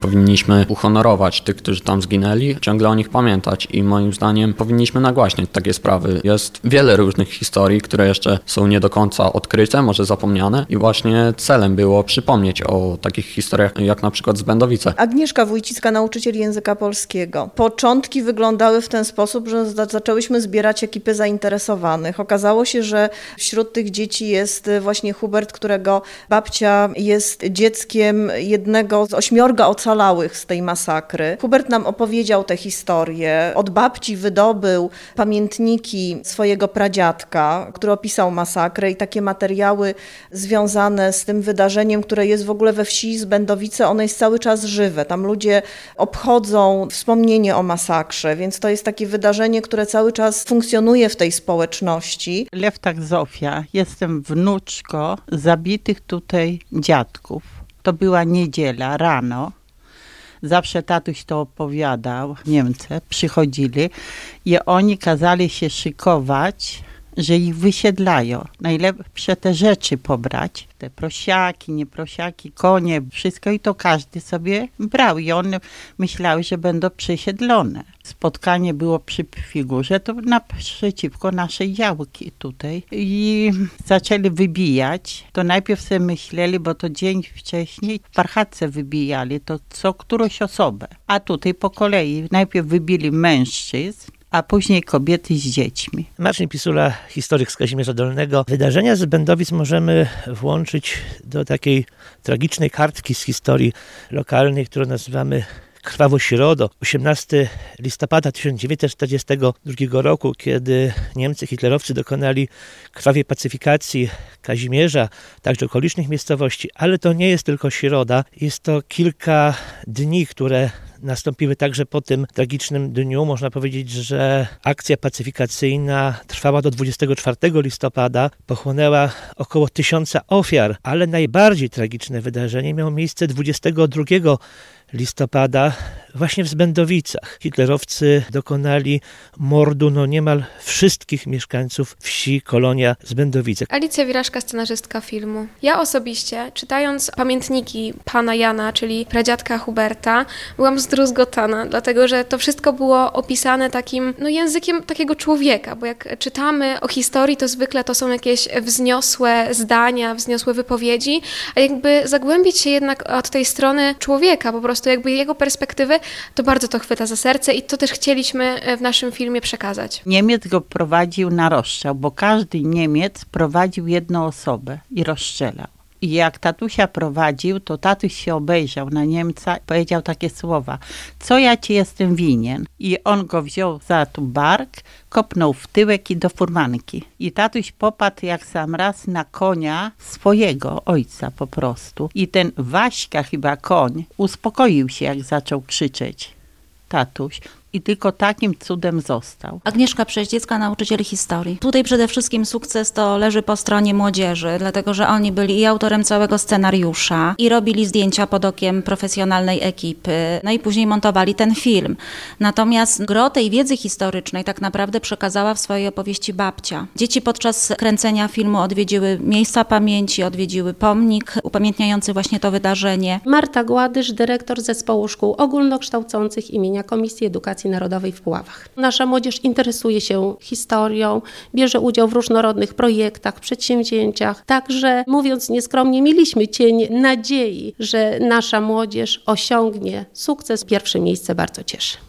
Powinniśmy uhonorować tych, którzy tam zginęli, ciągle o nich pamiętać i moim zdaniem powinniśmy nagłaśniać takie sprawy. Jest wiele różnych historii, które jeszcze są nie do końca odkryte, może zapomniane i właśnie celem było przypomnieć o takich historiach jak na przykład z Będowice. Agnieszka Wójcicka, nauczyciel języka polskiego. Początki wyglądały w ten sposób, że zaczęłyśmy zbierać ekipy zainteresowanych. Okazało się, że wśród tych dzieci jest właśnie Hubert, którego babcia jest dzieckiem jednego z 8 ocalałych z tej masakry. Hubert nam opowiedział tę historię. Od babci wydobył pamiętniki swojego pradziadka, który opisał masakrę i takie materiały związane z tym wydarzeniem, które jest w ogóle we wsi z Będowice, ono jest cały czas żywe. Tam ludzie obchodzą wspomnienie o masakrze, więc to jest takie wydarzenie, które cały czas funkcjonuje w tej społeczności. Lewtak Zofia, jestem wnuczką zabitych tutaj dziadków. To była niedziela, rano. Zawsze tatuś to opowiadał, Niemcy przychodzili i oni kazali się szykować, że ich wysiedlają. Najlepsze te rzeczy pobrać, te prosiaki, nieprosiaki, konie, wszystko i to każdy sobie brał i one myślały, że będą przesiedlone. Spotkanie było przy figurze, to naprzeciwko naszej działki tutaj i zaczęli wybijać. To najpierw sobie myśleli, bo to dzień wcześniej w Parchatce wybijali, to co którąś osobę. A tutaj po kolei najpierw wybili mężczyzn, a później kobiety z dziećmi. Marcin Pisula, historyk z Kazimierza Dolnego. Wydarzenia z Będowic możemy włączyć do takiej tragicznej kartki z historii lokalnej, którą nazywamy Krwawo Środo. 18 listopada 1942 roku, kiedy Niemcy, hitlerowcy dokonali krwawej pacyfikacji Kazimierza, także okolicznych miejscowości, ale to nie jest tylko środa, jest to kilka dni, które nastąpiły także po tym tragicznym dniu. Można powiedzieć, że akcja pacyfikacyjna trwała do 24 listopada, pochłonęła około 1000 ofiar, ale najbardziej tragiczne wydarzenie miało miejsce 22 listopada właśnie w Zbędowicach. Hitlerowcy dokonali mordu niemal wszystkich mieszkańców wsi Kolonia Zbędowice. Alicja Wiraszka, scenarzystka filmu. Ja osobiście, czytając pamiętniki pana Jana, czyli pradziadka Huberta, byłam zdruzgotana, dlatego że to wszystko było opisane takim językiem takiego człowieka, bo jak czytamy o historii, to zwykle to są jakieś wzniosłe zdania, wzniosłe wypowiedzi, a jakby zagłębić się jednak od tej strony człowieka, po prostu jakby jego perspektywy, to bardzo to chwyta za serce i to też chcieliśmy w naszym filmie przekazać. Niemiec go prowadził na rozstrzał, bo każdy Niemiec prowadził jedną osobę i rozstrzelał. I jak tatusia prowadził, to tatuś się obejrzał na Niemca i powiedział takie słowa: co ja ci jestem winien? I on go wziął za tu bark, kopnął w tyłek i do furmanki. I tatuś popadł jak sam raz na konia swojego ojca po prostu. I ten Waśka chyba koń uspokoił się, jak zaczął krzyczeć tatuś. I tylko takim cudem został. Agnieszka Przeździecka, nauczyciel historii. Tutaj przede wszystkim sukces to leży po stronie młodzieży, dlatego że oni byli i autorem całego scenariusza, i robili zdjęcia pod okiem profesjonalnej ekipy, no i później montowali ten film. Natomiast gro tej wiedzy historycznej tak naprawdę przekazała w swojej opowieści babcia. Dzieci podczas kręcenia filmu odwiedziły miejsca pamięci, odwiedziły pomnik upamiętniający właśnie to wydarzenie. Marta Gładysz, dyrektor Zespołu Szkół Ogólnokształcących imienia Komisji Edukacji Narodowej w Puławach. Nasza młodzież interesuje się historią, bierze udział w różnorodnych projektach, przedsięwzięciach. Także, mówiąc nieskromnie, mieliśmy cień nadziei, że nasza młodzież osiągnie sukces. Pierwsze miejsce bardzo cieszy.